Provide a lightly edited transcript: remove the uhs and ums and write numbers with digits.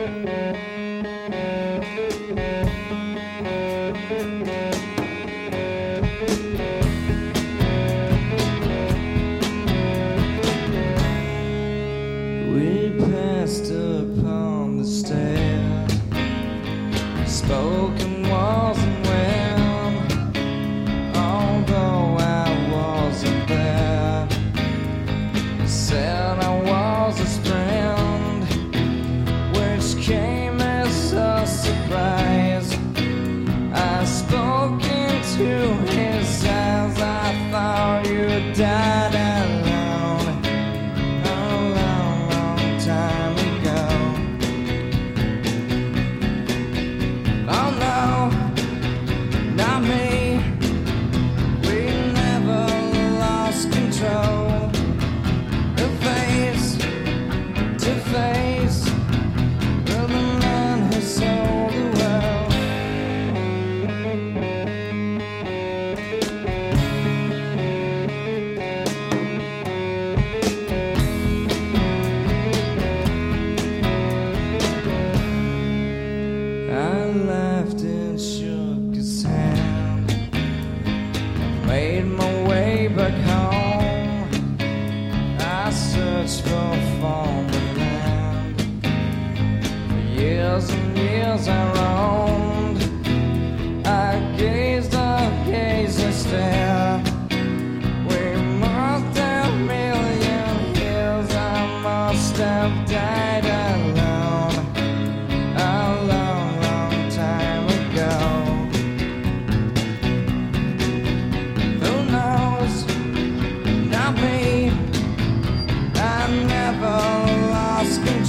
We passed upon the stair, spoken wasn't well, although I wasn't there. Said I was his friend, which came as a surprise. I spoke into his eyes, I thought you died alone a long, long time ago. Oh no, not me, we never lost control. Face to face with the man who sold the world. I laughed and shook his hand, made my way back home. I searched for foreign land. For years and years I roamed. I gazed and stared. We must have a million years. I must have died alone a long, long time ago. Who knows? Not me. I never lost control.